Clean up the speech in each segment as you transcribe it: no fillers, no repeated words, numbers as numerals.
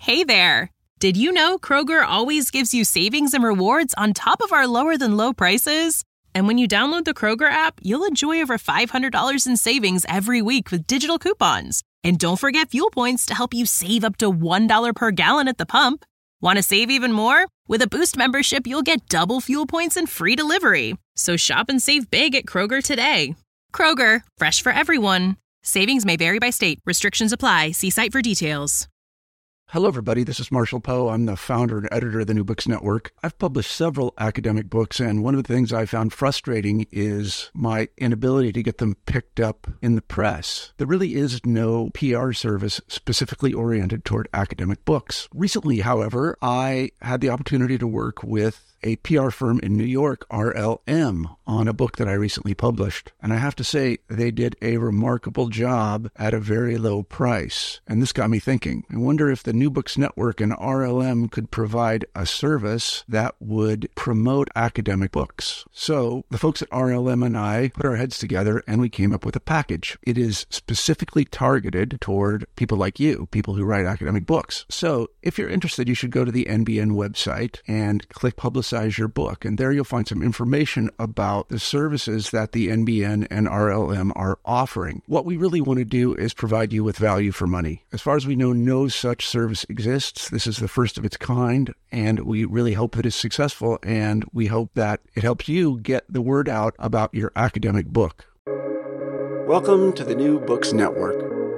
Hey there! Did you know Kroger always gives you savings and rewards on top of our lower than low prices? And when you download the Kroger app, you'll enjoy over $500 in savings every week with digital coupons. And don't forget fuel points to help you save up to $1 per gallon at the pump. Want to save even more? With a Boost membership, you'll get double fuel points and free delivery. So shop and save big at Kroger today. Kroger, fresh for everyone. Savings may vary by state. Restrictions apply. See site for details. Hello, everybody. This is Marshall Poe. I'm the founder and editor of the New Books Network. I've published several academic books, and one of the things I found frustrating is my inability to get them picked up in the press. There really is no PR service specifically oriented toward academic books. Recently, however, I had the opportunity to work with a PR firm in New York, RLM, on a book that I recently published. And I have to say, they did a remarkable job at a very low price. And this got me thinking. I wonder if the New Books Network and RLM could provide a service that would promote academic books. So the folks at RLM and I put our heads together and we came up with a package. It is specifically targeted toward people like you, people who write academic books. So if you're interested, you should go to the NBN website and click Publicize Your Book. And there you'll find some information about the services that the NBN and RLM are offering. What we really want to do is provide you with value for money. As far as we know, no such service exists. This is the first of its kind, and we really hope that it's successful, and we hope that it helps you get the word out about your academic book. Welcome to the New Books Network.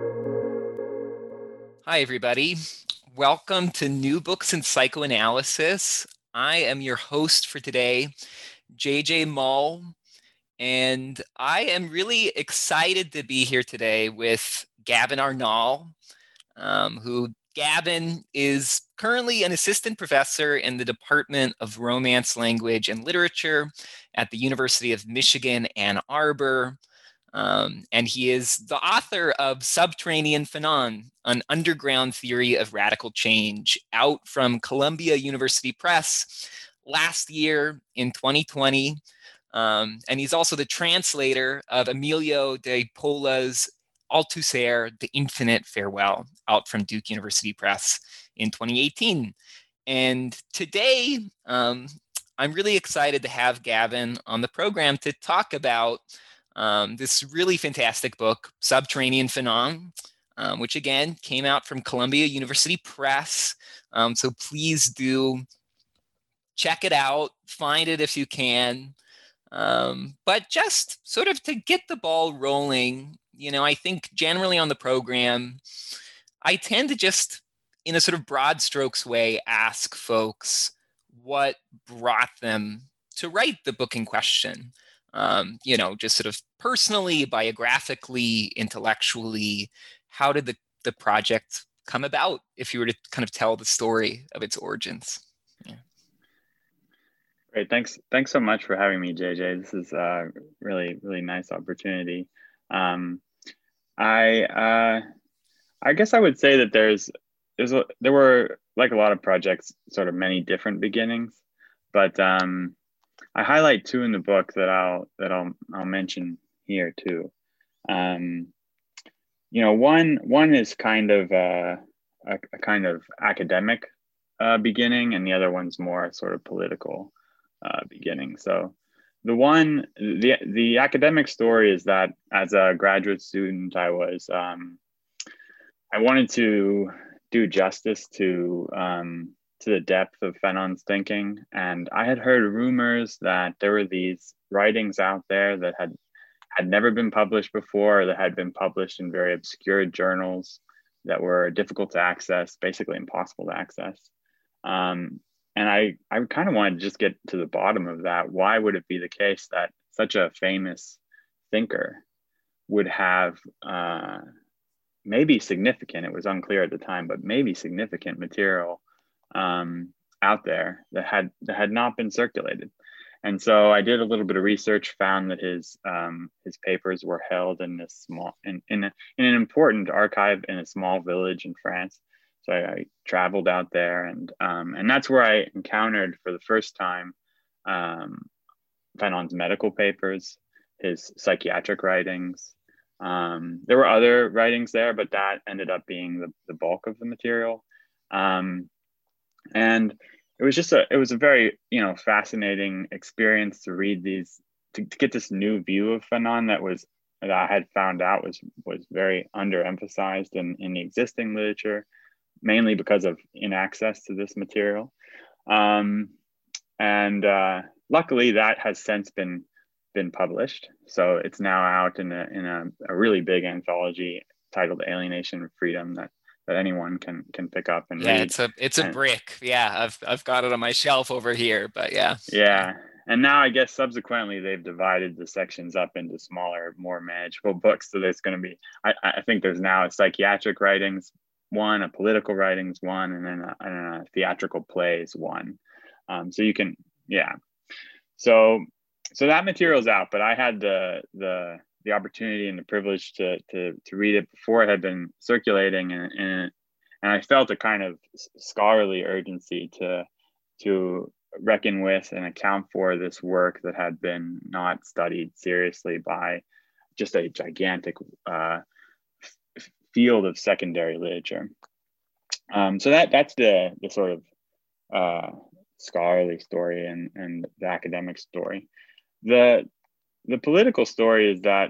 Hi, everybody. Welcome to New Books in Psychoanalysis. I am your host for today, JJ Mull, and I am really excited to be here today with Gavin Arnall, who Gavin is currently an assistant professor in the Department of Romance, Language, and Literature at the University of Michigan, Ann Arbor. And he is the author of Subterranean Fanon, an underground theory of radical change, out from Columbia University Press last year in 2020. And he's also the translator of Emilio de Pola's Althusser, The Infinite Farewell, out from Duke University Press in 2018. And today, I'm really excited to have Gavin on the program to talk about this really fantastic book, Subterranean Fanon, which again came out from Columbia University Press. So please do check it out, find it if you can. But just sort of to get the ball rolling, I think generally on the program, I tend to just, in a sort of broad strokes way, ask folks what brought them to write the book in question. Just sort of personally, biographically, intellectually, how did the project come about, if you were to kind of tell the story of its origins? Yeah. Great. Thanks so much for having me, JJ. This is a really, really nice opportunity. I guess I would say that there were, like a lot of projects, sort of many different beginnings, but I highlight two in the book that I'll mention here too. One is kind of a kind of academic beginning, and the other one's more sort of political beginning. So the academic story is that as a graduate student, I wanted to do justice to the depth of Fanon's thinking. And I had heard rumors that there were these writings out there that had never been published before, or that had been published in very obscure journals that were difficult to access, basically impossible to access. And I kind of wanted to just get to the bottom of that. Why would it be the case that such a famous thinker would have maybe significant, it was unclear at the time, but maybe significant material out there that had not been circulated? And so I did a little bit of research, found that his papers were held in this small, in an important archive in a small village in France. So I traveled out there, and that's where I encountered for the first time Fanon's medical papers, his psychiatric writings. There were other writings there, but that ended up being the bulk of the material. And it was a very, fascinating experience to read these, to get this new view of Fanon that I had found out was very underemphasized in the existing literature, mainly because of inaccess to this material. And luckily that has since been published. So it's now out in a really big anthology titled Alienation and Freedom that anyone can pick up and read. It's a brick. Yeah, I've got it on my shelf over here, but yeah. Yeah. And now I guess subsequently they've divided the sections up into smaller, more manageable books. So there's going to be, I think there's now a psychiatric writings one, a political writings one, and then a theatrical plays one. So you can, yeah. So that material's out, but I had the opportunity and the privilege to read it before it had been circulating, and I felt a kind of scholarly urgency to reckon with and account for this work that had been not studied seriously by just a gigantic field of secondary literature. So that's the sort of scholarly story and the academic story. The political story is that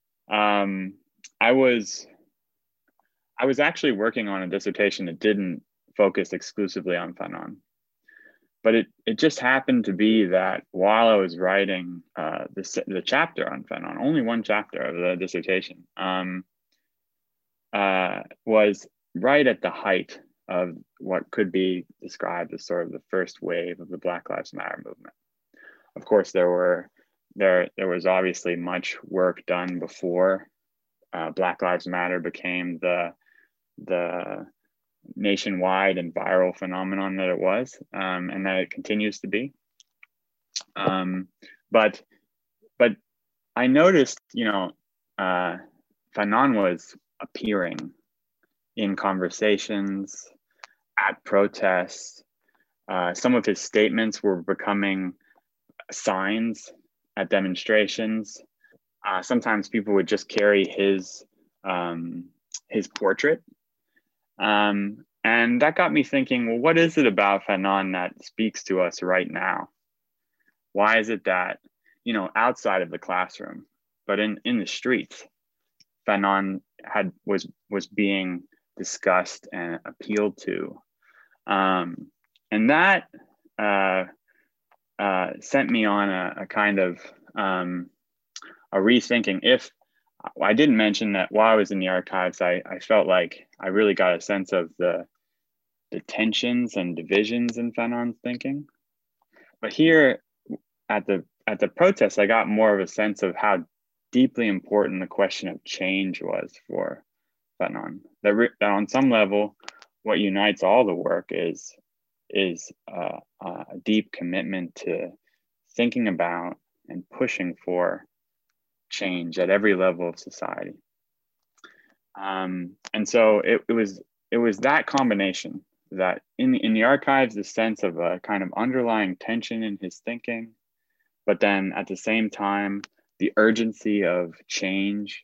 I was actually working on a dissertation that didn't focus exclusively on Fanon, but it just happened to be that while I was writing the chapter on Fanon, only one chapter of the dissertation, was right at the height of what could be described as sort of the first wave of the Black Lives Matter movement. Of course, there was obviously much work done before Black Lives Matter became the nationwide and viral phenomenon that it was, and that it continues to be. But I noticed, Fanon was appearing in conversations, at protests. Some of his statements were becoming signs at demonstrations. Sometimes people would just carry his portrait. And that got me thinking, well, what is it about Fanon that speaks to us right now? Why is it that, outside of the classroom, but in the streets, Fanon was being discussed and appealed to? And that sent me on a kind of a rethinking. If I didn't mention that while I was in the archives, I felt like I really got a sense of the tensions and divisions in Fanon's thinking. But here at the protest, I got more of a sense of how deeply important the question of change was for Fanon. That on some level, what unites all the work is a deep commitment to thinking about and pushing for change at every level of society. And so it was that combination that in the archives, the sense of a kind of underlying tension in his thinking, but then at the same time, the urgency of change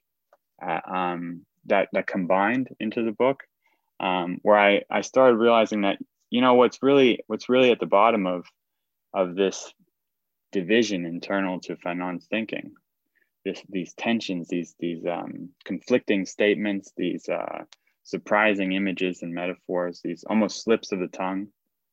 that combined into the book, where I started realizing that, what's really at the bottom of this division internal to Fanon's thinking, these tensions, these conflicting statements, these surprising images and metaphors, these almost slips of the tongue,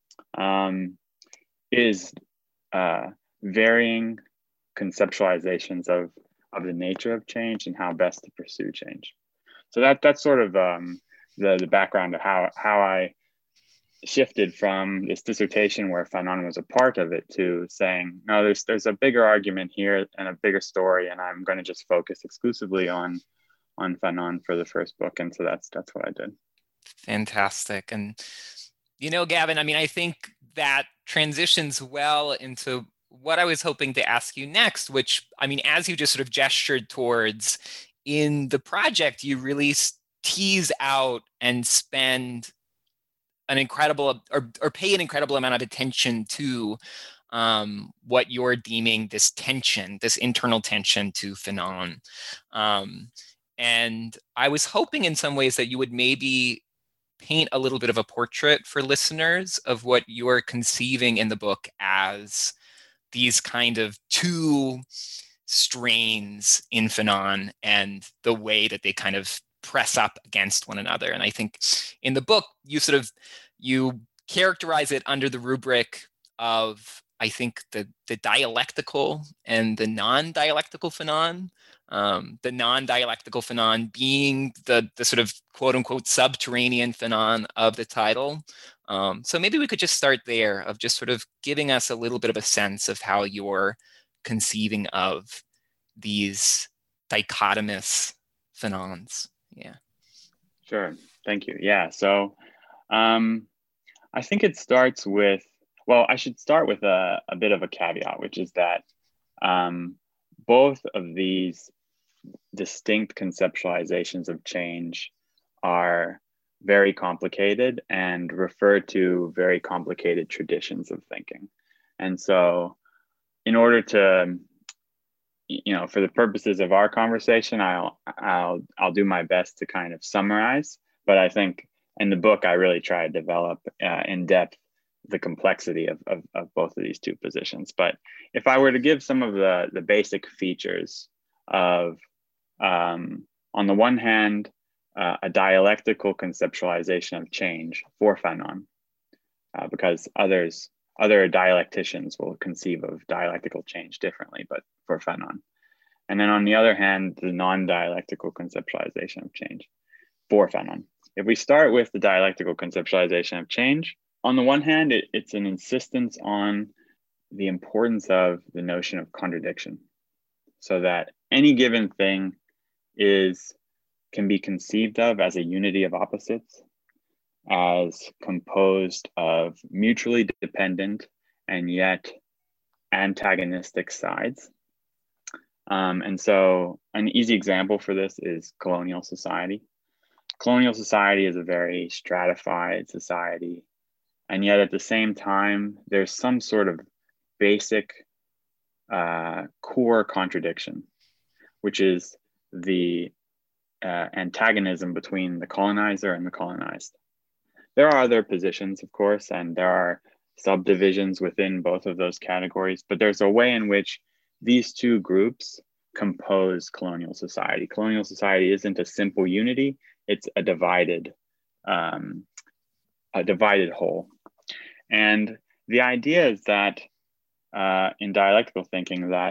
is varying conceptualizations of the nature of change and how best to pursue change. So that's sort of the background of how I shifted from this dissertation where Fanon was a part of it to saying, no, there's a bigger argument here and a bigger story, and I'm going to just focus exclusively on Fanon for the first book. And so that's what I did. Fantastic. And Gavin, I think that transitions well into what I was hoping to ask you next, which, as you just sort of gestured towards in the project, you really tease out and spend an incredible or pay an incredible amount of attention to what you're deeming this tension, this internal tension to Fanon. And I was hoping in some ways that you would maybe paint a little bit of a portrait for listeners of what you're conceiving in the book as these kind of two strains in Fanon and the way that they kind of press up against one another. And I think in the book, you characterize it under the rubric of, I think, the dialectical and the non-dialectical Fanon. The non-dialectical Fanon being the sort of quote unquote subterranean Fanon of the title. So maybe we could just start there, of just sort of giving us a little bit of a sense of how you're conceiving of these dichotomous Fanons. Yeah. Sure. Thank you. Yeah. So I think it starts with, well, I should start with a bit of a caveat, which is that both of these distinct conceptualizations of change are very complicated and refer to very complicated traditions of thinking. And so in order to, for the purposes of our conversation, I'll do my best to kind of summarize, but I think in the book, I really try to develop in depth the complexity of both of these two positions. But if I were to give some of the basic features of, on the one hand, a dialectical conceptualization of change for Fanon, because other dialecticians will conceive of dialectical change differently, but for Fanon. And then on the other hand, the non-dialectical conceptualization of change for Fanon. If we start with the dialectical conceptualization of change, on the one hand, it's an insistence on the importance of the notion of contradiction, so that any given thing can be conceived of as a unity of opposites, as composed of mutually dependent and yet antagonistic sides. And so an easy example for this is colonial society. Colonial society is a very stratified society, and yet at the same time, there's some sort of basic core contradiction, which is the antagonism between the colonizer and the colonized. There are other positions, of course, and there are subdivisions within both of those categories, but there's a way in which these two groups compose colonial society. Colonial society isn't a simple unity, it's a divided whole. And the idea is that in dialectical thinking that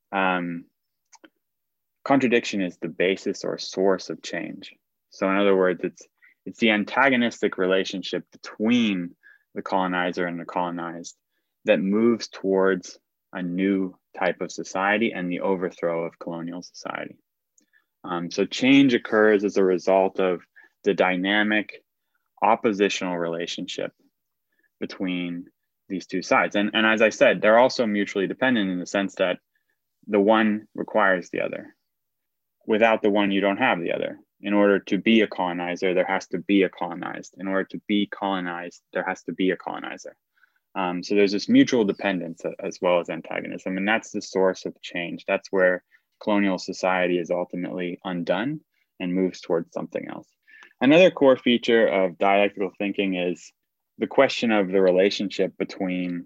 contradiction is the basis or source of change. So in other words, it's the antagonistic relationship between the colonizer and the colonized that moves towards a new type of society and the overthrow of colonial society. So change occurs as a result of the dynamic oppositional relationship between these two sides. And as I said, they're also mutually dependent in the sense that the one requires the other. Without the one, you don't have the other. In order to be a colonizer, there has to be a colonized. In order to be colonized, there has to be a colonizer. So there's this mutual dependence as well as antagonism, and that's the source of change. That's where colonial society is ultimately undone and moves towards something else. Another core feature of dialectical thinking is the question of the relationship between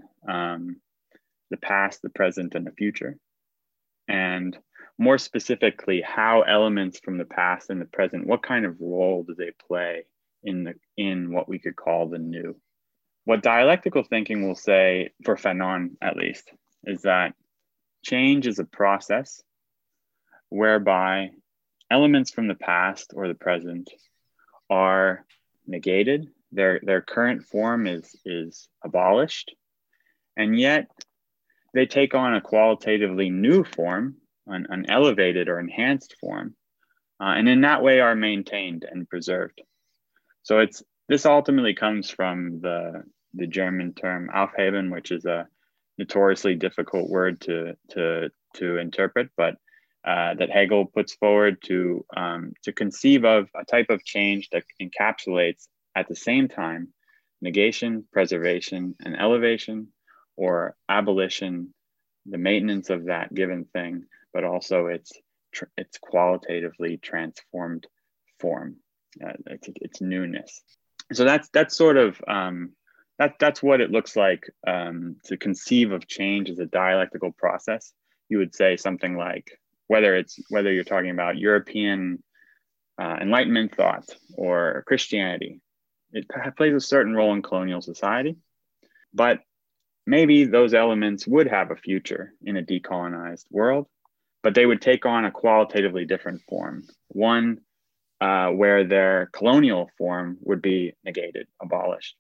the past, the present, and the future. And more specifically, how elements from the past and the present, what kind of role do they play in what we could call the new? What dialectical thinking will say, for Fanon at least, is that change is a process whereby elements from the past or the present are negated. Their current form is abolished, and yet they take on a qualitatively new form, an elevated or enhanced form, and in that way are maintained and preserved. So this ultimately comes from the German term Aufheben, which is a notoriously difficult word to interpret, but that Hegel puts forward to conceive of a type of change that encapsulates at the same time negation, preservation, and elevation, or abolition, the maintenance of that given thing, but also its qualitatively transformed form, its newness. So that's sort of that's what it looks like to conceive of change as a dialectical process. You would say something like, whether you're talking about European Enlightenment thought or Christianity, it plays a certain role in colonial society, but maybe those elements would have a future in a decolonized world, but they would take on a qualitatively different form. One where their colonial form would be negated, abolished.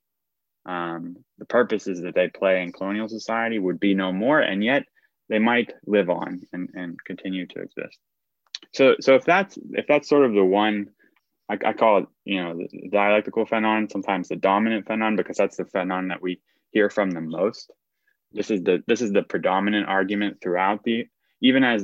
The purposes that they play in colonial society would be no more, and yet they might live on and continue to exist. So if that's sort of the one, I call it, the dialectical phenon, sometimes the dominant phenon, because that's the phenon that we hear from the most. This is the predominant argument throughout even as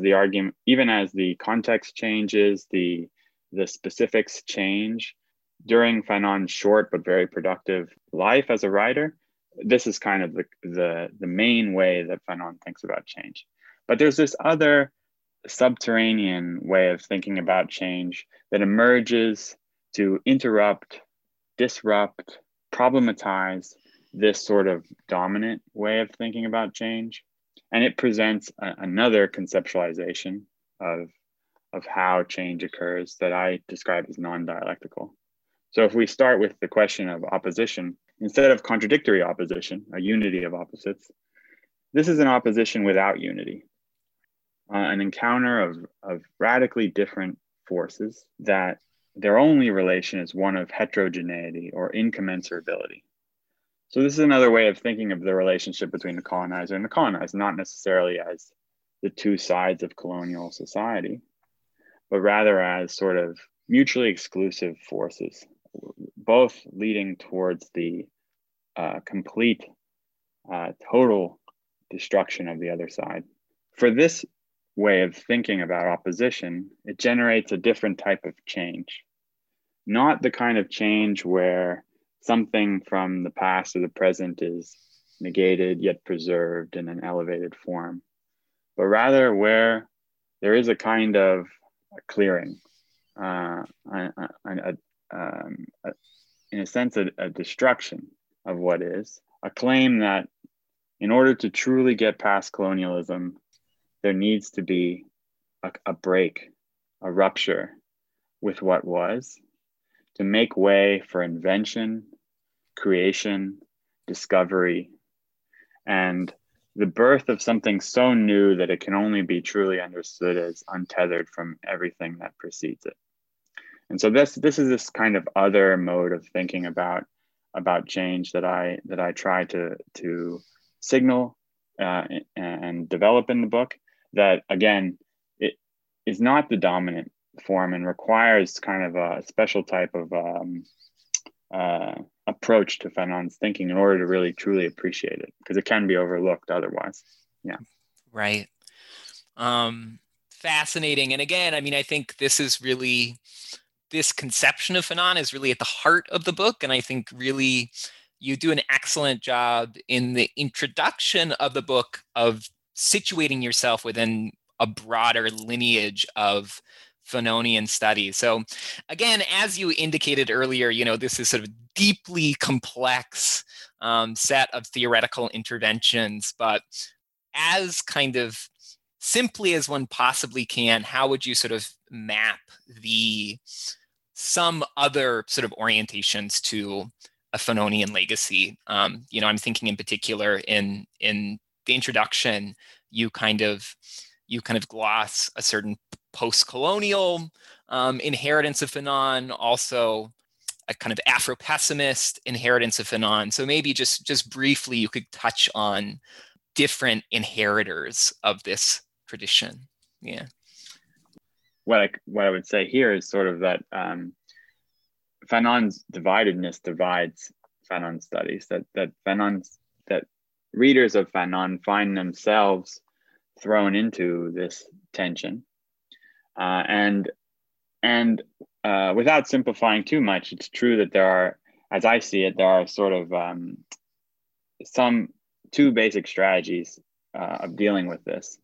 the context changes, the specifics change during Fanon's short but very productive life as a writer. This is kind of the main way that Fanon thinks about change. But there's this other subterranean way of thinking about change that emerges to interrupt, disrupt, problematize this sort of dominant way of thinking about change. And it presents another conceptualization of how change occurs that I describe as non-dialectical. So if we start with the question of opposition, instead of contradictory opposition, a unity of opposites, this is an opposition without unity, an encounter of radically different forces that their only relation is one of heterogeneity or incommensurability. So this is another way of thinking of the relationship between the colonizer and the colonized, not necessarily as the two sides of colonial society, but rather as sort of mutually exclusive forces, both leading towards the complete, total destruction of the other side. For this way of thinking about opposition, it generates a different type of change, not the kind of change where something from the past or the present is negated yet preserved in an elevated form, but rather where there is a kind of clearing, in a sense, a destruction of what is, a claim that in order to truly get past colonialism, there needs to be a break, a rupture with what was, to make way for invention, creation, discovery, and the birth of something so new that it can only be truly understood as untethered from everything that precedes it. And so this is this kind of other mode of thinking about change that I try to signal and develop in the book, that again, it is not the dominant form and requires kind of a special type of approach to Fanon's thinking in order to really truly appreciate it, because it can be overlooked otherwise. Yeah. Right. Fascinating. And again, I mean, I think this conception of Fanon is really at the heart of the book. And I think really you do an excellent job in the introduction of the book of situating yourself within a broader lineage of Fanonian studies. So again, as you indicated earlier, this is sort of deeply complex set of theoretical interventions, but as kind of simply as one possibly can, how would you sort of map some other sort of orientations to a Fanonian legacy? I'm thinking in particular in the introduction, you kind of gloss a certain post-colonial inheritance of Fanon, also a kind of Afro-pessimist inheritance of Fanon. So maybe just briefly, you could touch on different inheritors of this tradition. Yeah. What I would say here is sort of that Fanon's dividedness divides Fanon studies. That readers of Fanon find themselves thrown into this tension, and without simplifying too much, it's true that there are, as I see it, there are sort of some two basic strategies of dealing with this.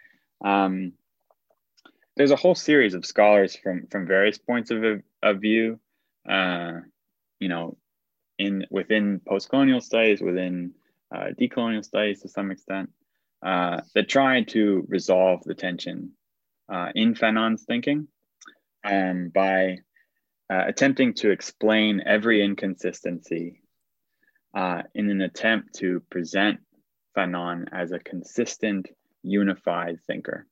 There's a whole series of scholars from various points of view, within post-colonial studies, within decolonial studies to some extent, that try to resolve the tension in Fanon's thinking by attempting to explain every inconsistency in an attempt to present Fanon as a consistent, unified thinker.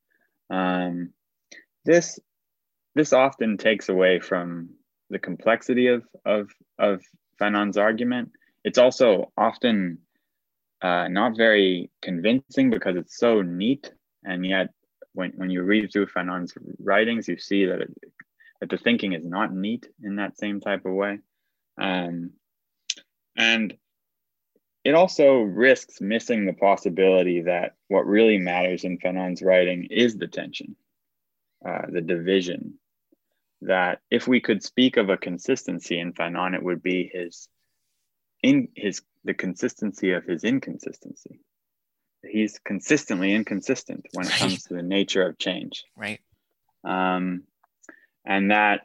This often takes away from the complexity of Fanon's argument. It's also often not very convincing because it's so neat, and yet when you read through Fanon's writings, you see that the thinking is not neat in that same type of way. And it also risks missing the possibility that what really matters in Fanon's writing is the tension, the division. That if we could speak of a consistency in Fanon, it would be the consistency of his inconsistency. He's consistently inconsistent when it comes to the nature of change. Right. And that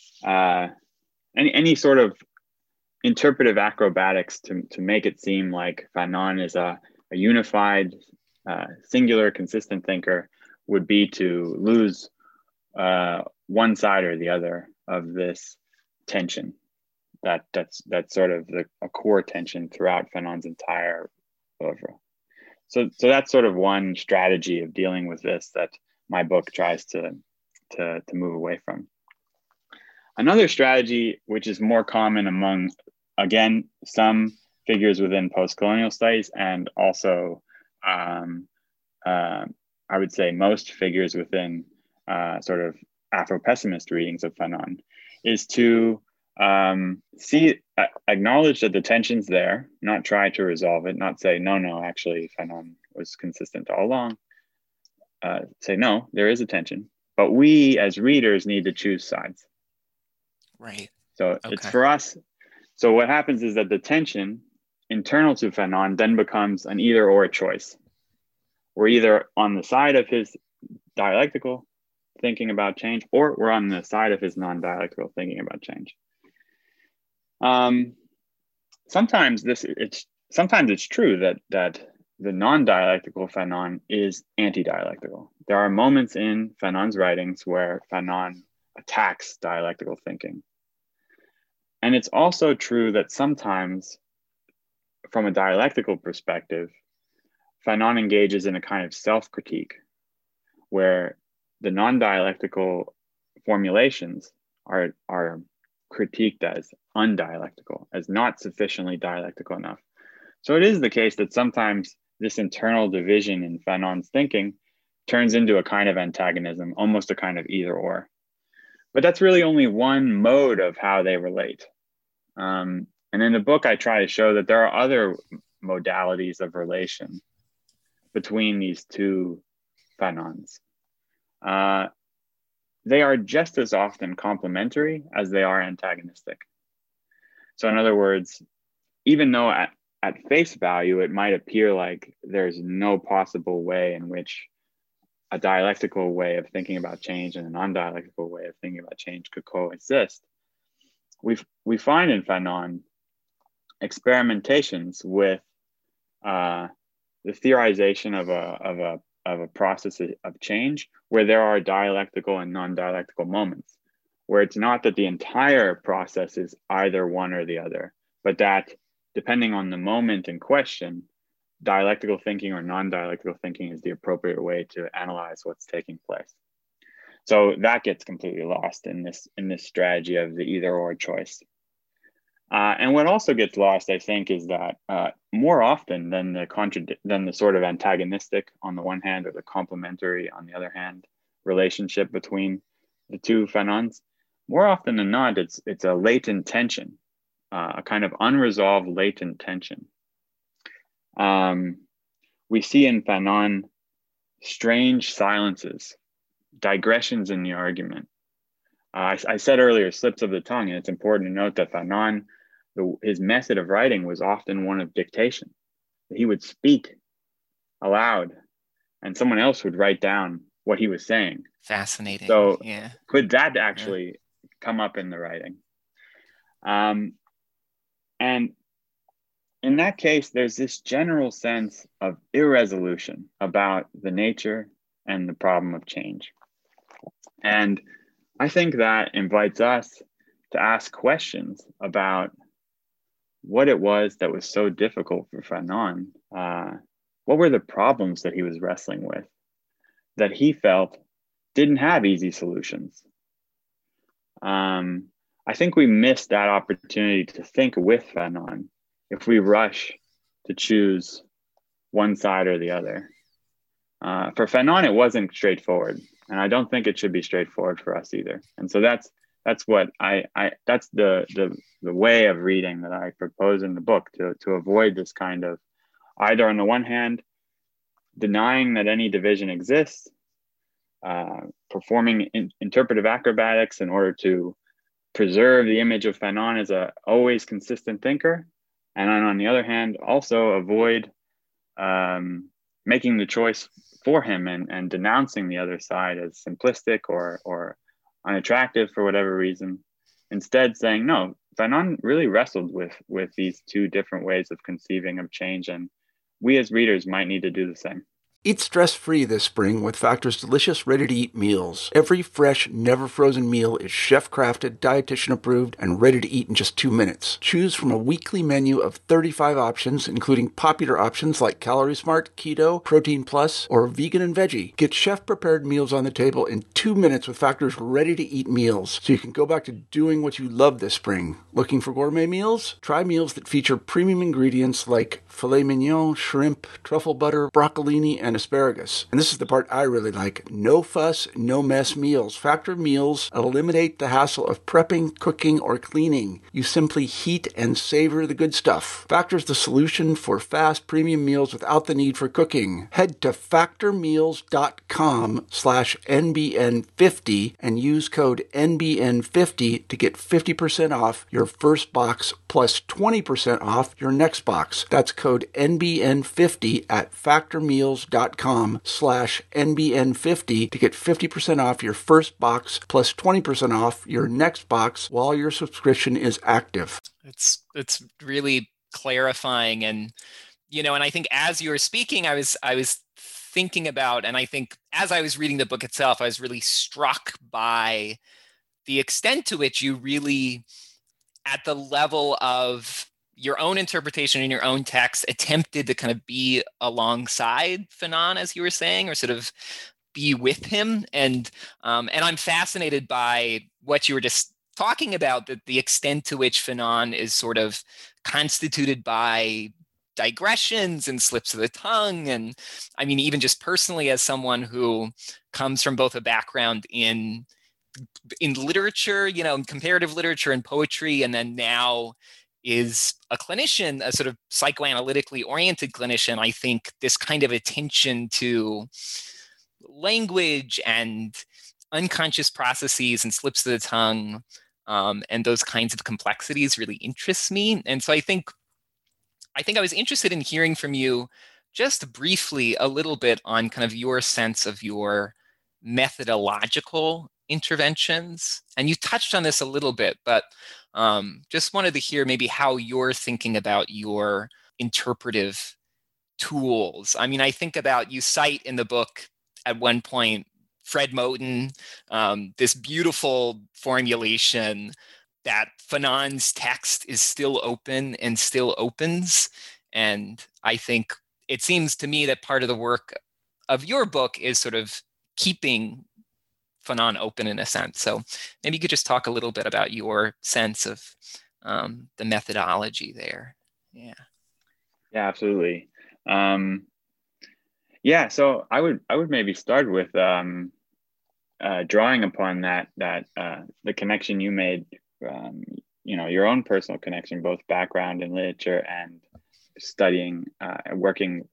any sort of interpretive acrobatics to make it seem like Fanon is a unified, singular, consistent thinker would be to lose one side or the other of this tension. That's sort of a core tension throughout Fanon's entire oeuvre. So that's sort of one strategy of dealing with this that my book tries to move away from. Another strategy, which is more common among, again, some figures within post-colonial studies, and also I would say most figures within sort of Afro-pessimist readings of Fanon, is to acknowledge that the tension's there, not try to resolve it, not say, no, actually Fanon was consistent all along. Say, no, there is a tension, but we as readers need to choose sides. Right. So it's for us. So what happens is that the tension internal to Fanon then becomes an either or choice. We're either on the side of his dialectical thinking about change, or we're on the side of his non-dialectical thinking about change. Sometimes it's true that the non-dialectical Fanon is anti-dialectical. There are moments in Fanon's writings where Fanon attacks dialectical thinking. And it's also true that sometimes, from a dialectical perspective, Fanon engages in a kind of self-critique where the non-dialectical formulations are critiqued as undialectical, as not sufficiently dialectical enough. So it is the case that sometimes this internal division in Fanon's thinking turns into a kind of antagonism, almost a kind of either or. But that's really only one mode of how they relate. And in the book, I try to show that there are other modalities of relation between these two Fanons. They are just as often complementary as they are antagonistic. So in other words, even though at face value, it might appear like there's no possible way in which a dialectical way of thinking about change and a non-dialectical way of thinking about change could coexist, we find in Fanon experimentations with the theorization of a process of change where there are dialectical and non-dialectical moments, where it's not that the entire process is either one or the other, but that depending on the moment in question, dialectical thinking or non-dialectical thinking is the appropriate way to analyze what's taking place. So that gets completely lost in this strategy of the either or choice. And what also gets lost, I think, is that more often than the sort of antagonistic on the one hand or the complementary on the other hand relationship between the two Fanons, more often than not, it's a latent tension, a kind of unresolved latent tension. We see in Fanon strange silences, digressions in the argument. I said earlier, slips of the tongue, and it's important to note that Fanon, his method of writing was often one of dictation. He would speak aloud, and someone else would write down what he was saying. Fascinating. So yeah. Could that actually come up in the writing? And in that case, there's this general sense of irresolution about the nature and the problem of change. And I think that invites us to ask questions about what it was that was so difficult for Fanon. What were the problems that he was wrestling with that he felt didn't have easy solutions? I think we missed that opportunity to think with Fanon if we rush to choose one side or the other. For Fanon, it wasn't straightforward, and I don't think it should be straightforward for us either. And so that's what that's the way of reading that I propose in the book, to avoid this kind of either, on the one hand, denying that any division exists, performing interpretive acrobatics in order to preserve the image of Fanon as a always consistent thinker, and then on the other hand, also avoid making the choice for him and denouncing the other side as simplistic or unattractive for whatever reason. Instead, saying, no, Fanon really wrestled with these two different ways of conceiving of change, and we as readers might need to do the same. Eat stress-free this spring with Factor's delicious ready-to-eat meals. Every fresh, never-frozen meal is chef-crafted, dietitian-approved, and ready to eat in just 2 minutes. Choose from a weekly menu of 35 options, including popular options like Calorie Smart, Keto, Protein Plus, or Vegan and Veggie. Get chef-prepared meals on the table in 2 minutes with Factor's ready-to-eat meals, so you can go back to doing what you love this spring. Looking for gourmet meals? Try meals that feature premium ingredients like filet mignon, shrimp, truffle butter, broccolini, and asparagus. And this is the part I really like. No fuss, no mess meals. Factor meals eliminate the hassle of prepping, cooking, or cleaning. You simply heat and savor the good stuff. Factor's the solution for fast premium meals without the need for cooking. Head to factormeals.com/NBN50 and use code NBN50 to get 50% off your first box plus 20% off your next box. That's code NBN50 at factormeals.com/NBN50 to get 50% off your first box plus 20% off your next box while your subscription is active. It's really clarifying, and and I think as you were speaking, I was thinking about, and I think as I was reading the book itself, I was really struck by the extent to which you really, at the level of your own interpretation in your own text, attempted to kind of be alongside Fanon, as you were saying, or sort of be with him. And I'm fascinated by what you were just talking about, that the extent to which Fanon is sort of constituted by digressions and slips of the tongue. And I mean, even just personally, as someone who comes from both a background in literature, in comparative literature and poetry, and then now is a clinician, a sort of psychoanalytically oriented clinician, I think this kind of attention to language and unconscious processes and slips of the tongue and those kinds of complexities really interests me. And so I think I was interested in hearing from you just briefly a little bit on kind of your sense of your methodological interventions. And you touched on this a little bit, but just wanted to hear maybe how you're thinking about your interpretive tools. I mean, I think about, you cite in the book at one point Fred Moten, this beautiful formulation that Fanon's text is still open and still opens. And I think it seems to me that part of the work of your book is sort of keeping Fanon open in a sense. So maybe you could just talk a little bit about your sense of the methodology there. Yeah, absolutely. So I would maybe start with drawing upon that the connection you made, your own personal connection, both background in literature and studying, working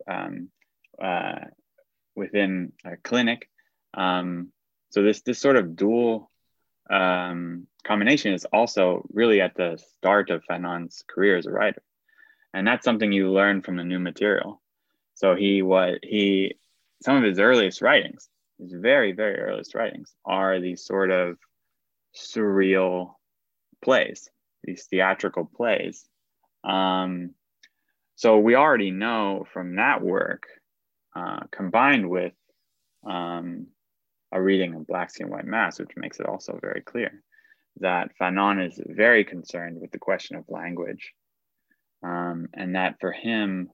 within a clinic. So this sort of dual combination is also really at the start of Fanon's career as a writer, and that's something you learn from the new material. So some of his earliest writings, his very, very earliest writings, are these sort of surreal plays, these theatrical plays So we already know from that work, combined with a reading of Black Skin, White Mass, which makes it also very clear that Fanon is very concerned with the question of language, and that for him,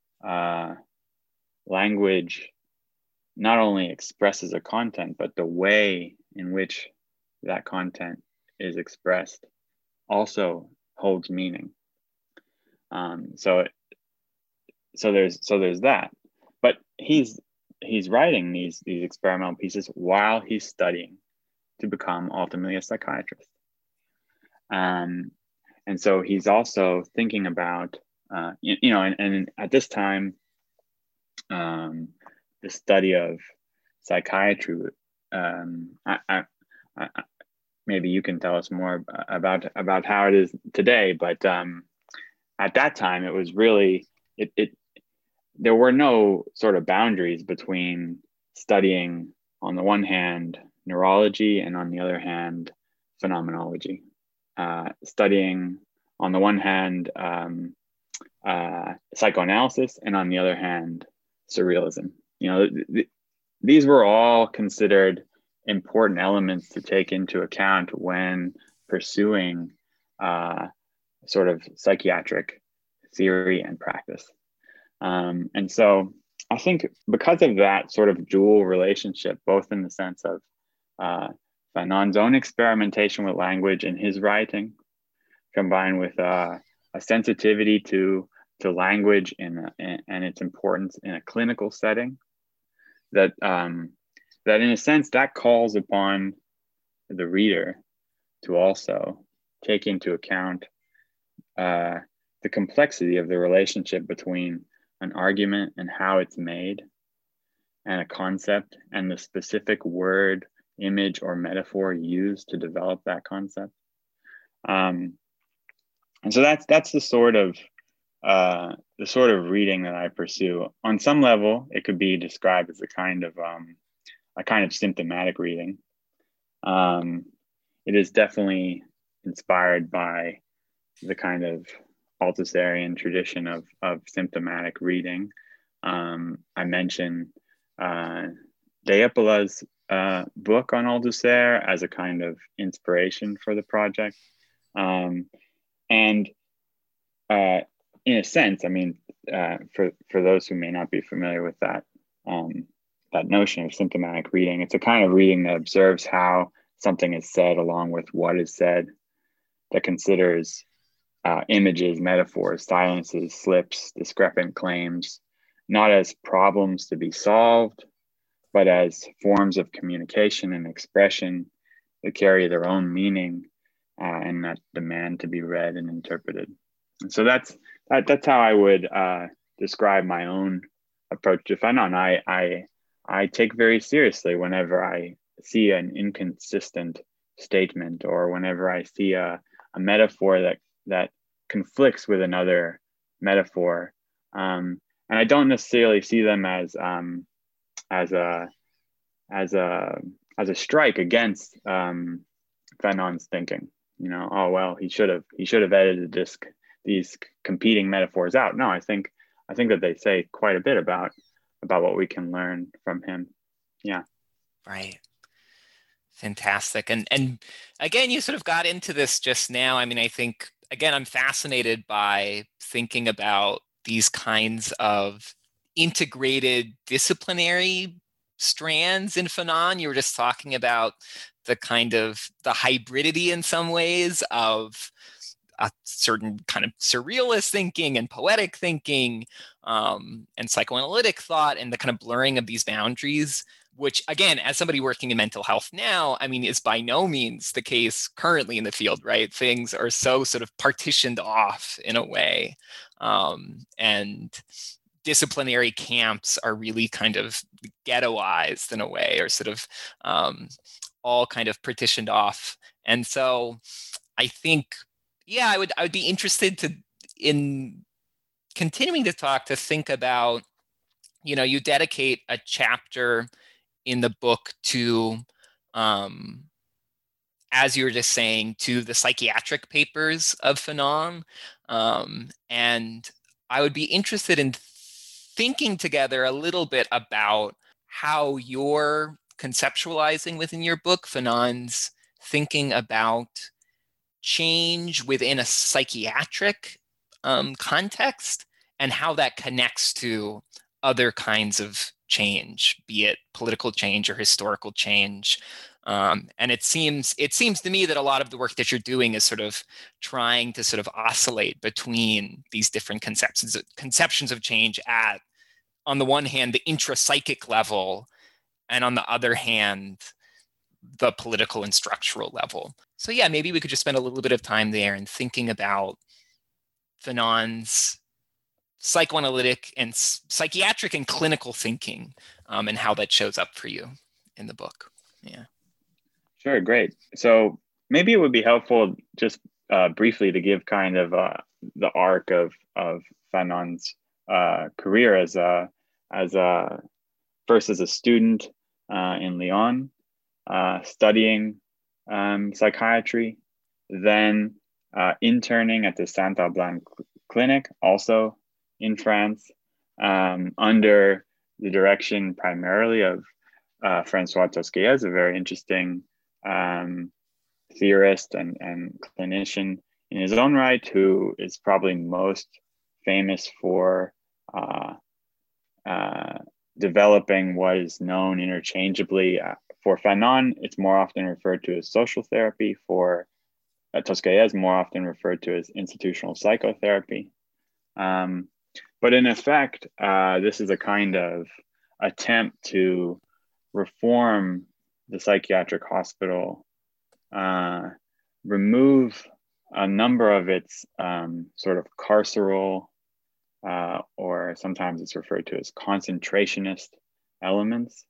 language not only expresses a content, but the way in which that content is expressed also holds meaning. So there's that, but he's writing these experimental pieces while he's studying to become ultimately a psychiatrist. And so he's also thinking about, and at this time, the study of psychiatry, maybe you can tell us more about how it is today, but at that time, it was really, there were no sort of boundaries between studying, on the one hand, neurology, and on the other hand, phenomenology. Studying, on the one hand, psychoanalysis, and on the other hand, surrealism. These were all considered important elements to take into account when pursuing sort of psychiatric theory and practice. And so I think because of that sort of dual relationship, both in the sense of Fanon's own experimentation with language in his writing, combined with a sensitivity to language and its importance in a clinical setting, that in a sense that calls upon the reader to also take into account the complexity of the relationship between an argument and how it's made, and a concept and the specific word, image, or metaphor used to develop that concept. And so that's the sort of reading that I pursue. On some level, it could be described as a kind of symptomatic reading. It is definitely inspired by the kind of Althusserian tradition of symptomatic reading. I mentioned Deipola's book on Althusser as a kind of inspiration for the project. And in a sense, I mean, for those who may not be familiar with that notion of symptomatic reading, it's a kind of reading that observes how something is said along with what is said, that considers images, metaphors, silences, slips, discrepant claims, not as problems to be solved, but as forms of communication and expression that carry their own meaning and that demand to be read and interpreted. And so that's how I would describe my own approach to Fanon. I take very seriously whenever I see an inconsistent statement, or whenever I see a metaphor that conflicts with another metaphor, and I don't necessarily see them as a strike against Fanon's thinking. Oh well, he should have edited these competing metaphors out. No, I think that they say quite a bit about what we can learn from him. Yeah. Right. Fantastic. And again, you sort of got into this just now. I mean, I think, again, I'm fascinated by thinking about these kinds of integrated disciplinary strands in Fanon. You were just talking about the kind of the hybridity in some ways of a certain kind of surrealist thinking and poetic thinking and psychoanalytic thought, and the kind of blurring of these boundaries, which, again, as somebody working in mental health now, I mean, is by no means the case currently in the field, right? Things are so sort of partitioned off in a way. And disciplinary camps are really kind of ghettoized in a way, or sort of all kind of partitioned off. And so I think, yeah, I would be interested in continuing to think about, you dedicate a chapter in the book to as you were just saying, to the psychiatric papers of Fanon. And I would be interested in thinking together a little bit about how you're conceptualizing within your book Fanon's thinking about change within a psychiatric context, and how that connects to other kinds of change, be it political change or historical change. And it seems to me that a lot of the work that you're doing is sort of trying to sort of oscillate between these different conceptions of change at, on the one hand, the intrapsychic level, and on the other hand, the political and structural level. So yeah, maybe we could just spend a little bit of time there and thinking about Fanon's psychoanalytic and psychiatric and clinical thinking, and how that shows up for you in the book. Yeah. Sure, great. So maybe it would be helpful just briefly to give kind of the arc of Fanon's career as first as a student in Lyon, studying psychiatry, then interning at the Saint-Albin Clinic, also in France, under the direction primarily of François Tosquelles, a very interesting theorist and clinician in his own right, who is probably most famous for developing what is known interchangeably. For Fanon, it's more often referred to as social therapy. For Tosquelles, more often referred to as institutional psychotherapy. But in effect, this is a kind of attempt to reform the psychiatric hospital, remove a number of its sort of carceral, or sometimes it's referred to as concentrationist elements.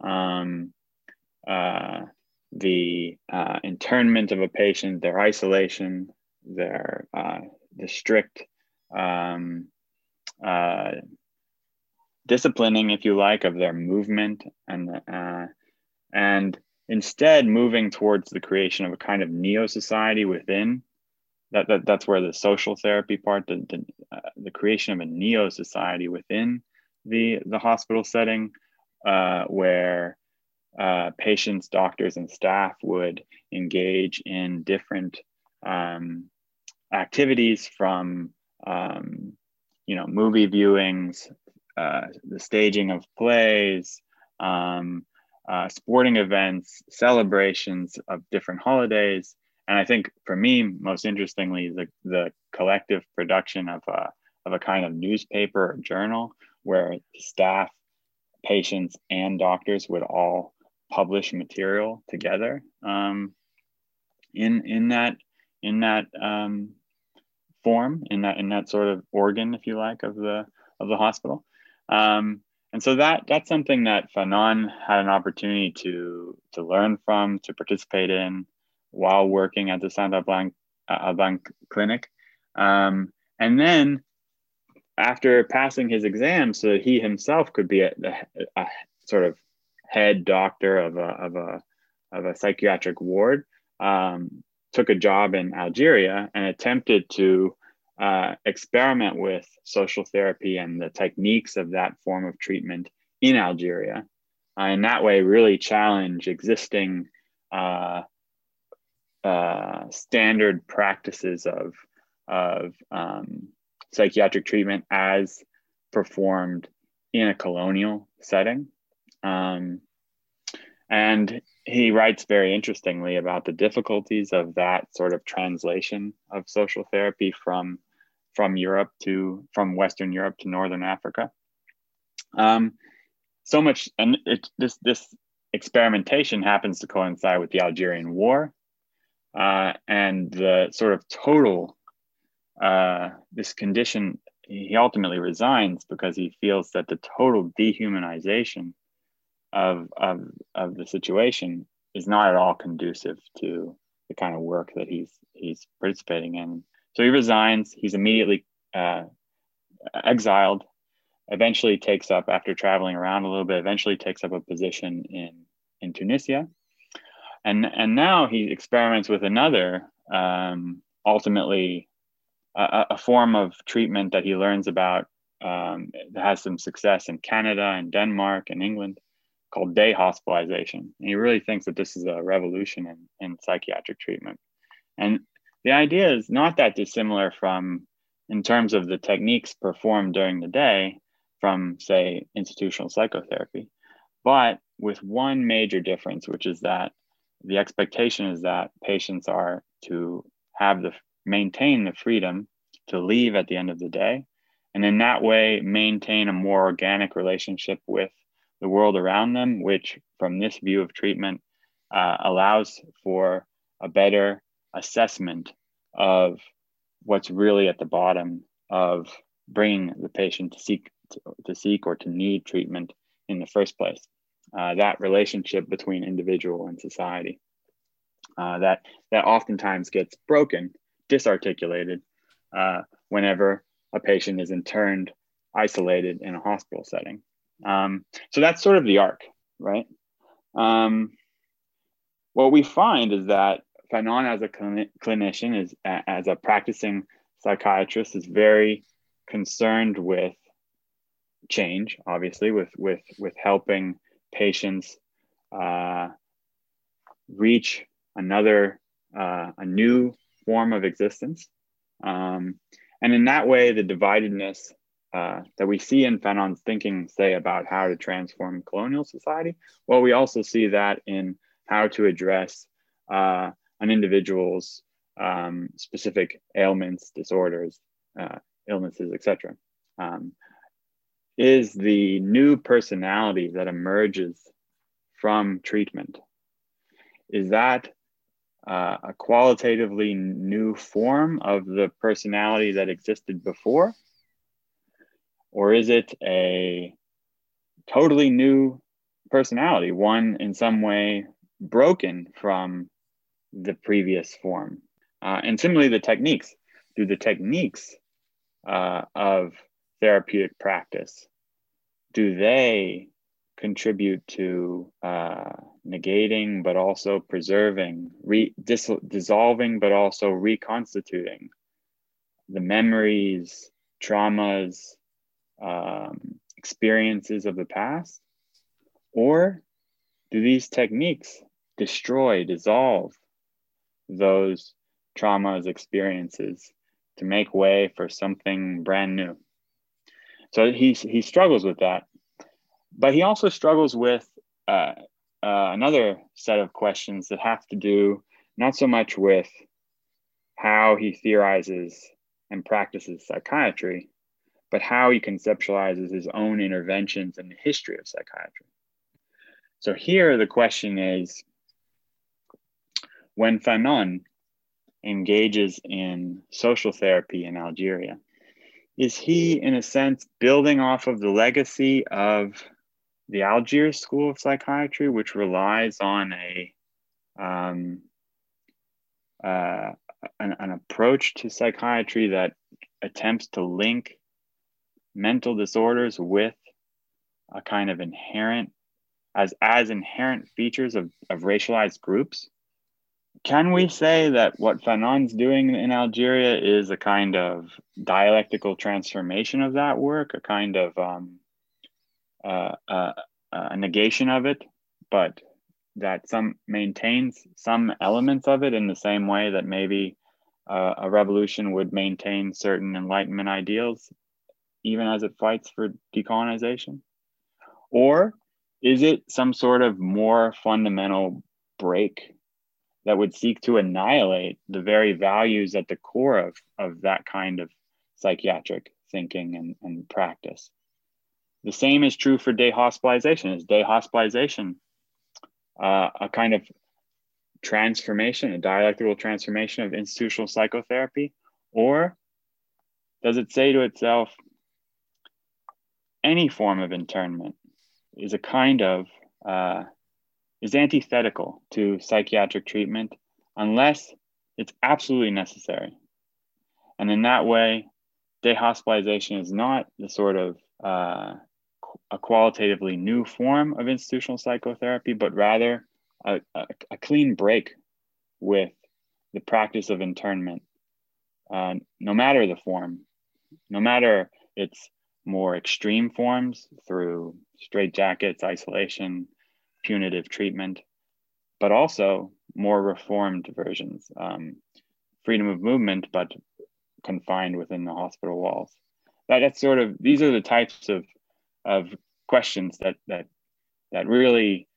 The internment of a patient, their isolation, the strict disciplining, if you like, of their movement, and instead moving towards the creation of a kind of neo-society within. That's where the social therapy part, the creation of a neo-society within the hospital setting, where patients, doctors, and staff would engage in different activities, from movie viewings, the staging of plays, sporting events, celebrations of different holidays. And I think for me, most interestingly, the collective production of a kind of newspaper or journal where staff, patients, and doctors would all publish material together in that form, in that sort of organ, if you like, of the hospital. And so that's something that Fanon had an opportunity to learn from, to participate in, while working at the Saint-Albin Clinic. And then after passing his exam, so that he himself could be a sort of head doctor of a psychiatric ward, took a job in Algeria and attempted to experiment with social therapy and the techniques of that form of treatment in Algeria. In that way, really challenge existing standard practices of psychiatric treatment as performed in a colonial setting. And he writes very interestingly about the difficulties of that sort of translation of social therapy from Western Europe to Northern Africa. So much, and this experimentation happens to coincide with the Algerian War, and the sort of total this condition. He ultimately resigns because he feels that the total dehumanization of the situation is not at all conducive to the kind of work that he's participating in. So he resigns. He's immediately exiled. Eventually takes up, after traveling around a little bit, a position in Tunisia. And now he experiments with another, ultimately a form of treatment that he learns about that has some success in Canada and Denmark and England, called day hospitalization. And he really thinks that this is a revolution in psychiatric treatment. And the idea is not that dissimilar from, in terms of the techniques performed during the day, from, say, institutional psychotherapy, but with one major difference, which is that the expectation is that patients are to maintain the freedom to leave at the end of the day, and in that way maintain a more organic relationship with the world around them, which from this view of treatment allows for a better assessment of what's really at the bottom of bringing the patient to seek or to need treatment in the first place. That relationship between individual and society that oftentimes gets broken, disarticulated whenever a patient is interned, isolated in a hospital setting. So that's sort of the arc, right? What we find is that Fanon, as a clinician, as a practicing psychiatrist, is very concerned with change, obviously, with helping patients reach a new form of existence. And in that way, the dividedness that we see in Fanon's thinking, say, about how to transform colonial society, well, we also see that in how to address an individual's specific ailments, disorders, illnesses, etc. Is the new personality that emerges from treatment, is that a qualitatively new form of the personality that existed before? Or is it a totally new personality, one in some way broken from the previous form? And similarly, the techniques. Do the techniques of therapeutic practice, do they contribute to negating, but also preserving, dissolving, but also reconstituting the memories, traumas, experiences of the past? Or do these techniques destroy, dissolve those traumas, experiences to make way for something brand new? So he struggles with that. But he also struggles with another set of questions that have to do not so much with how he theorizes and practices psychiatry, but how he conceptualizes his own interventions in the history of psychiatry. So here the question is, when Fanon engages in social therapy in Algeria, is he, in a sense, building off of the legacy of the Algiers School of Psychiatry, which relies on an approach to psychiatry that attempts to link mental disorders with a kind of inherent features of racialized groups? Can we say that what Fanon's doing in Algeria is a kind of dialectical transformation of that work, a kind of a negation of it, but that maintains some elements of it in the same way that maybe a revolution would maintain certain Enlightenment ideals, even as it fights for decolonization? Or is it some sort of more fundamental break that would seek to annihilate the very values at the core of that kind of psychiatric thinking and practice? The same is true for day hospitalization. Is day hospitalization a kind of transformation, a dialectical transformation of institutional psychotherapy? Or does it say to itself, any form of internment is a kind of, is antithetical to psychiatric treatment unless it's absolutely necessary? And in that way, day hospitalization is not the sort of a qualitatively new form of institutional psychotherapy, but rather a clean break with the practice of internment, no matter the form, no matter its more extreme forms through straitjackets, isolation, punitive treatment, but also more reformed versions, freedom of movement, but confined within the hospital walls. That's sort of, these are the types of questions that really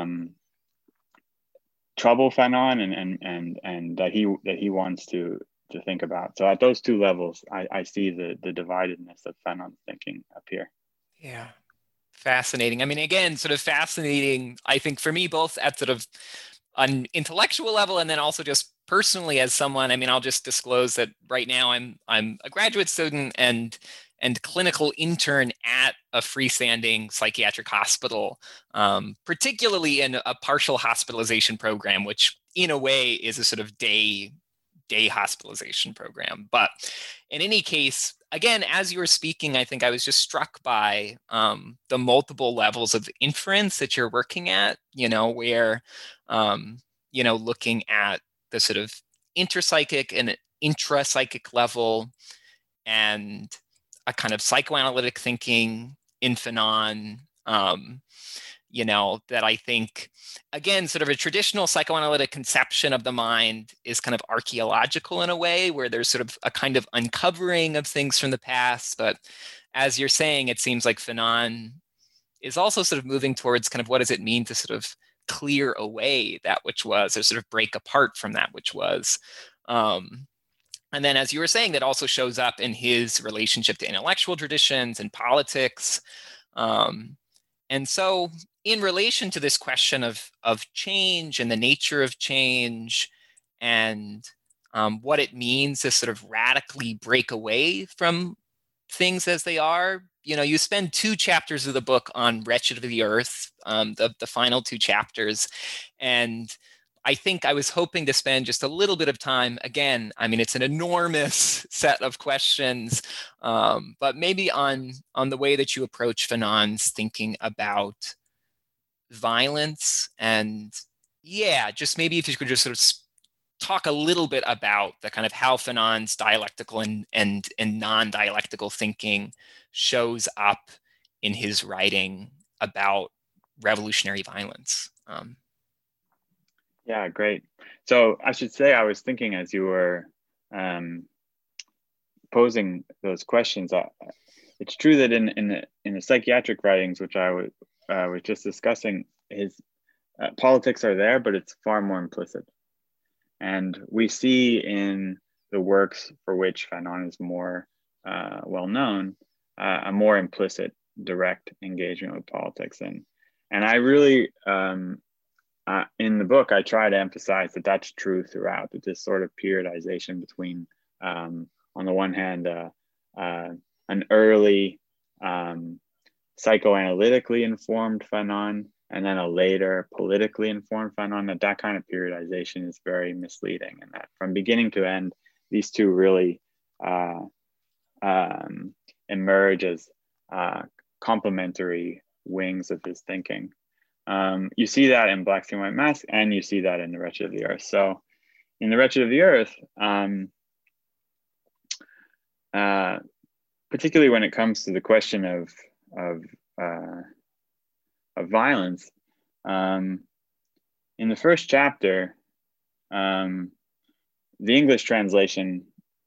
trouble Fanon and that he wants to think about. So at those two levels, I see the dividedness of Fanon's thinking appear. Yeah. Fascinating. I mean, again, sort of fascinating, I think, for me, both at sort of an intellectual level and then also just personally as someone. I mean, I'll just disclose that right now I'm a graduate student and clinical intern at a freestanding psychiatric hospital, particularly in a partial hospitalization program, which in a way is a sort of day hospitalization program. But in any case, again, as you were speaking, I think I was just struck by the multiple levels of inference that you're working at, where, looking at the sort of interpsychic and intrapsychic level and a kind of psychoanalytic thinking in Fanon, that I think, again, sort of a traditional psychoanalytic conception of the mind is kind of archaeological in a way, where there's sort of a kind of uncovering of things from the past. But as you're saying, it seems like Fanon is also sort of moving towards kind of what does it mean to sort of clear away that which was, or sort of break apart from that which was. And then, as you were saying, that also shows up in his relationship to intellectual traditions and politics. And so in relation to this question of change and the nature of change and what it means to sort of radically break away from things as they are, you spend 2 chapters of the book on Wretched of the Earth, the final 2 chapters. And I think I was hoping to spend just a little bit of time, again, I mean, it's an enormous set of questions, but maybe on the way that you approach Fanon's thinking about violence. And just maybe if you could just sort of talk a little bit about the kind of how Fanon's dialectical and non-dialectical thinking shows up in his writing about revolutionary violence. Yeah, great. So I should say, I was thinking as you were posing those questions, it's true that in the psychiatric writings, which I was just discussing, his politics are there, but it's far more implicit. And we see in the works for which Fanon is more well known, a more implicit, direct engagement with politics. And I really, in the book, I try to emphasize that that's true throughout, that this sort of periodization between, on the one hand, an early psychoanalytically informed Fanon, and then a later politically informed Fanon, that kind of periodization is very misleading, and that from beginning to end, these two really emerge as complementary wings of his thinking. You see that in Black Skin, White Mask, and you see that in The Wretched of the Earth. So in The Wretched of the Earth, particularly when it comes to the question of violence, in the first chapter, the English translation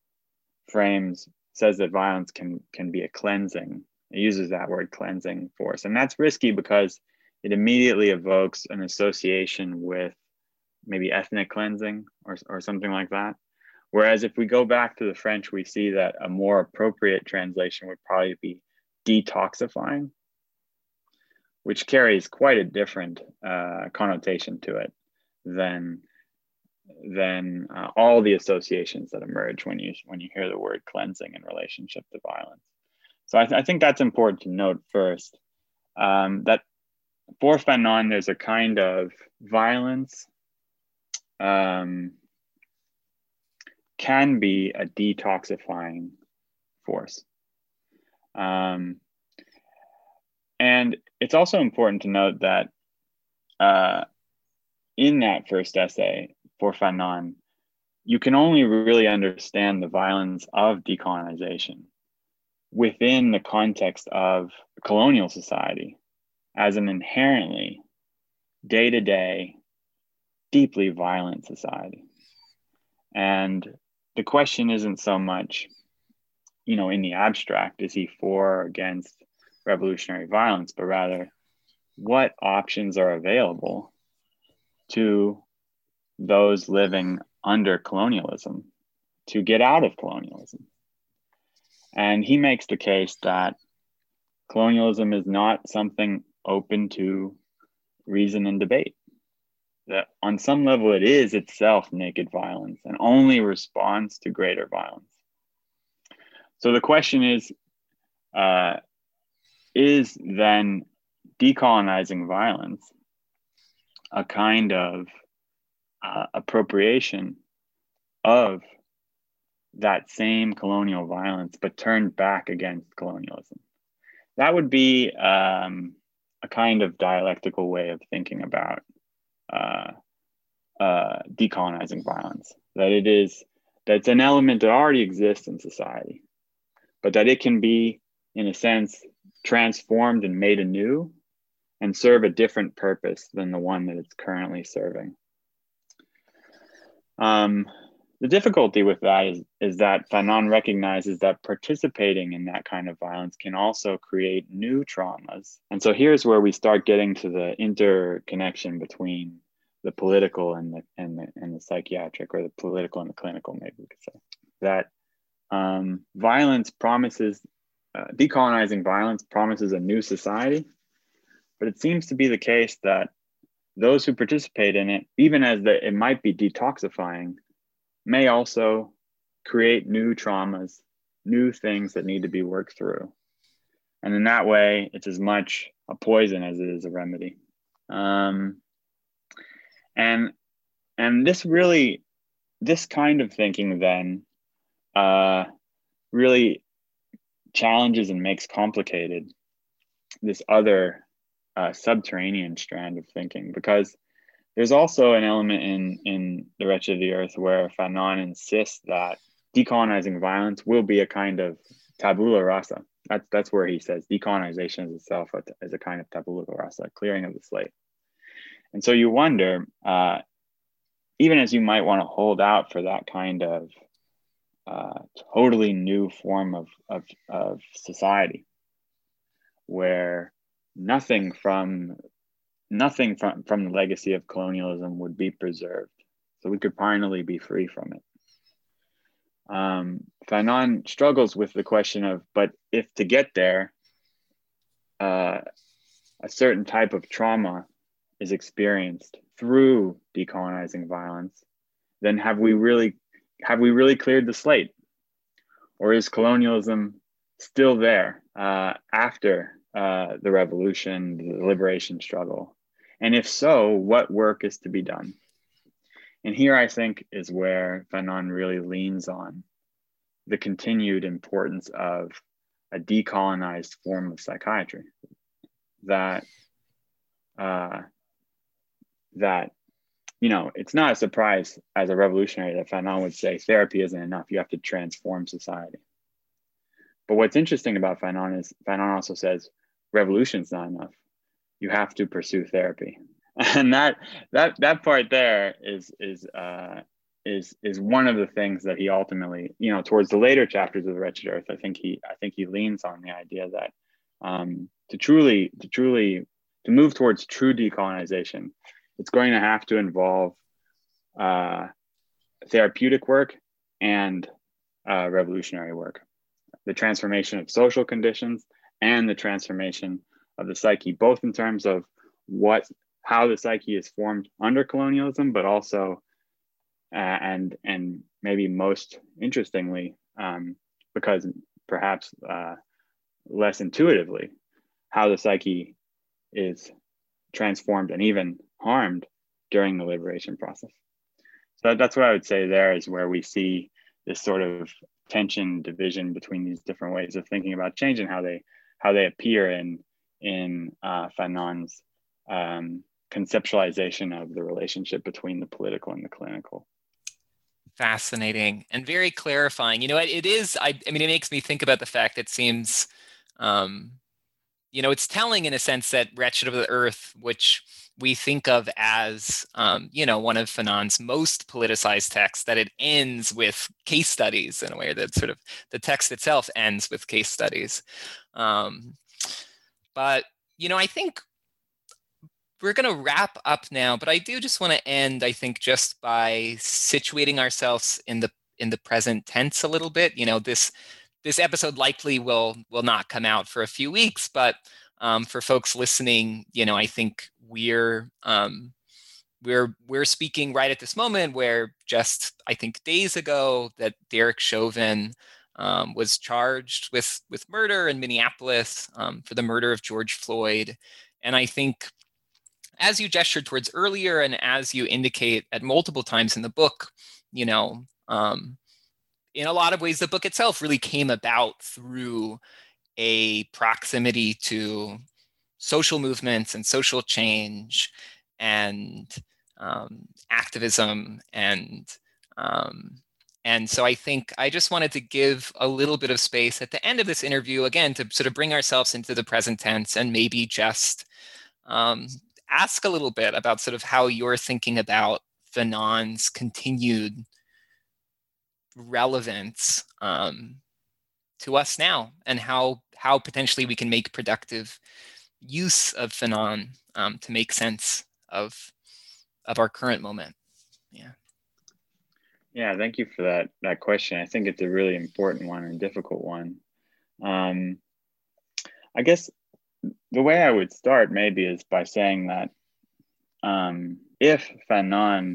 says that violence can be a cleansing. It uses that word cleansing force, and that's risky because it immediately evokes an association with maybe ethnic cleansing or something like that. Whereas if we go back to the French, we see that a more appropriate translation would probably be detoxifying, which carries quite a different connotation to it than all the associations that emerge when you hear the word cleansing in relationship to violence. So I think that's important to note first, that for Fanon, there's a kind of violence can be a detoxifying force. And it's also important to note that in that first essay for Fanon, you can only really understand the violence of decolonization within the context of colonial society as an inherently day-to-day, deeply violent society. And the question isn't so much, in the abstract, is he for or against revolutionary violence, but rather what options are available to those living under colonialism to get out of colonialism. And he makes the case that colonialism is not something open to reason and debate, that on some level it is itself naked violence and only responds to greater violence. So the question is then decolonizing violence a kind of appropriation of that same colonial violence, but turned back against colonialism? That would be a kind of dialectical way of thinking about decolonizing violence, that it's an element that already exists in society, but that it can be, in a sense, transformed and made anew and serve a different purpose than the one that it's currently serving. The difficulty with that is that Fanon recognizes that participating in that kind of violence can also create new traumas. And so here's where we start getting to the interconnection between the political and the psychiatric, or the political and the clinical, maybe we could say. That violence promises, decolonizing violence promises a new society, but it seems to be the case that those who participate in it, even as it might be detoxifying, may also create new traumas, new things that need to be worked through. And in that way, it's as much a poison as it is a remedy. And this kind of thinking then really challenges and makes complicated this other subterranean strand of thinking, because there's also an element in The Wretched of the Earth where Fanon insists that decolonizing violence will be a kind of tabula rasa. That's where he says decolonization is itself as a kind of tabula rasa, clearing of the slate. And so you wonder, even as you might want to hold out for that kind of totally new form of society, where nothing from the legacy of colonialism would be preserved, so we could finally be free from it. Fanon struggles with the question of, but if to get there, a certain type of trauma is experienced through decolonizing violence, then have we really cleared the slate, or is colonialism still there after the revolution, the liberation struggle? And if so, what work is to be done? And here I think is where Fanon really leans on the continued importance of a decolonized form of psychiatry. That it's not a surprise as a revolutionary that Fanon would say therapy isn't enough. You have to transform society. But what's interesting about Fanon is Fanon also says revolution's not enough. You have to pursue therapy. And that part there is one of the things that he ultimately, towards the later chapters of The Wretched Earth, I think he leans on the idea that to move towards true decolonization, it's going to have to involve therapeutic work and revolutionary work, the transformation of social conditions and the transformation of the psyche, both in terms of how the psyche is formed under colonialism, but also, and maybe most interestingly, because perhaps less intuitively, how the psyche is transformed and even harmed during the liberation process. So that's what I would say there is where we see this sort of tension, division between these different ways of thinking about change and how they appear in Fanon's conceptualization of the relationship between the political and the clinical. Fascinating and very clarifying. It is, I mean, it makes me think about the fact that it seems, it's telling in a sense that Wretched of the Earth, which we think of as, one of Fanon's most politicized texts, that it ends with case studies in a way that sort of the text itself ends with case studies. But, I think we're going to wrap up now, but I do just want to end, I think, just by situating ourselves in the present tense a little bit. This episode likely will not come out for a few weeks, but for folks listening, I think we're speaking right at this moment where just, I think, days ago that Derek Chauvin was charged with murder in Minneapolis for the murder of George Floyd. And I think, as you gestured towards earlier, and as you indicate at multiple times in the book, in a lot of ways, the book itself really came about through a proximity to social movements and social change and activism. And so I think I just wanted to give a little bit of space at the end of this interview, again, to sort of bring ourselves into the present tense and maybe just ask a little bit about sort of how you're thinking about Fanon's continued relevance to us now, and how potentially we can make productive use of Fanon to make sense of our current moment. Yeah, thank you for that question. I think it's a really important one and difficult one. I guess the way I would start maybe is by saying that if Fanon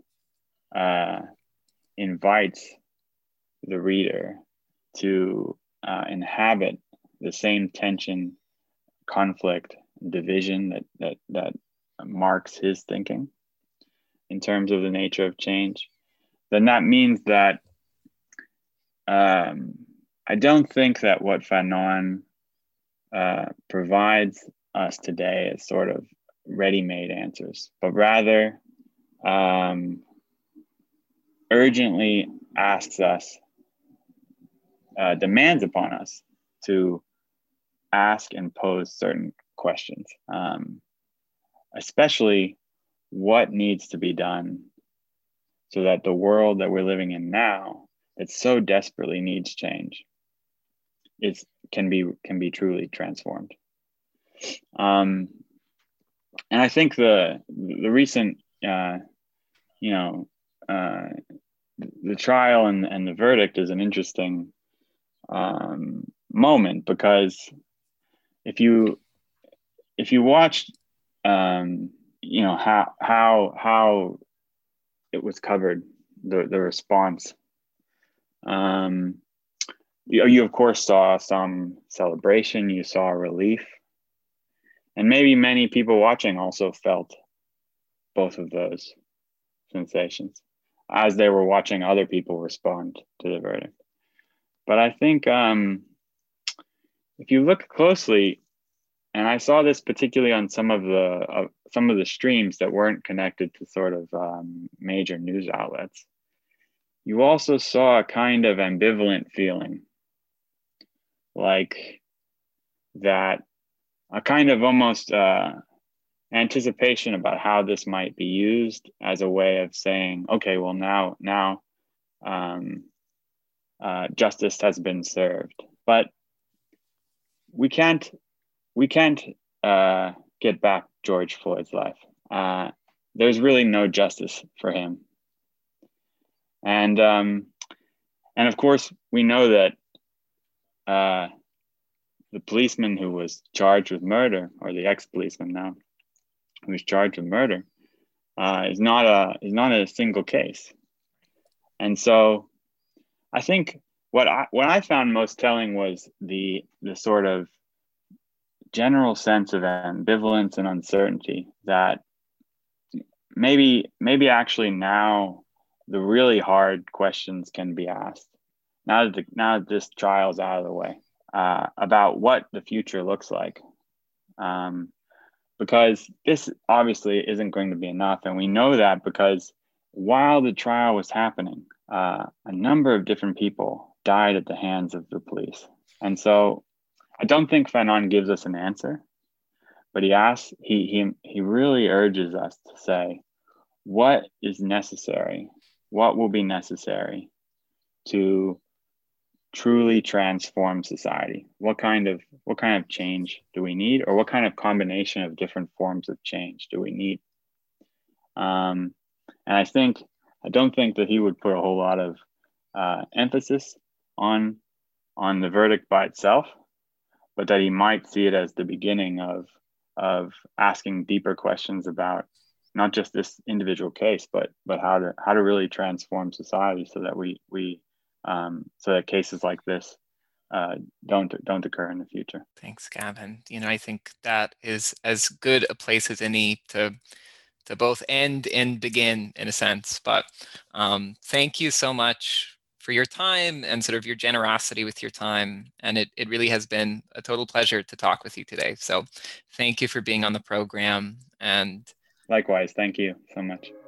invites the reader to inhabit the same tension, conflict, division that marks his thinking in terms of the nature of change, then that means that I don't think that what Fanon provides us today is sort of ready-made answers, but rather urgently asks us, demands upon us to ask and pose certain questions, especially what needs to be done so that the world that we're living in now, that so desperately needs change, can be truly transformed. And I think the recent, the trial and the verdict is an interesting moment, because if you watched, how it was covered, the response, you of course saw some celebration, you saw relief, and maybe many people watching also felt both of those sensations as they were watching other people respond to the verdict. But I think if you look closely, and I saw this particularly on some of the streams that weren't connected to sort of major news outlets, you also saw a kind of ambivalent feeling, like that, a kind of almost anticipation about how this might be used as a way of saying, okay, well now justice has been served, but we can't get back George Floyd's life. There's really no justice for him, and of course we know that the policeman who was charged with murder, or the ex-policeman now who was charged with murder, is not a single case. And so I think what I found most telling was the sort of general sense of ambivalence and uncertainty that maybe actually now the really hard questions can be asked now that this trial's out of the way, about what the future looks like, because this obviously isn't going to be enough. And we know that because while the trial was happening, a number of different people died at the hands of the police. And so I don't think Fanon gives us an answer, but he really urges us to say, what is necessary? What will be necessary to truly transform society? What kind of change do we need, or what kind of combination of different forms of change do we need? And I don't think that he would put a whole lot of emphasis on the verdict by itself, but that he might see it as the beginning of asking deeper questions about not just this individual case, but how to really transform society so that so that cases like this don't occur in the future. Thanks, Gavin. I think that is as good a place as any to both end and begin, in a sense. But thank you so much for your time and sort of your generosity with your time. And it really has been a total pleasure to talk with you today. So thank you for being on the program. And likewise, thank you so much.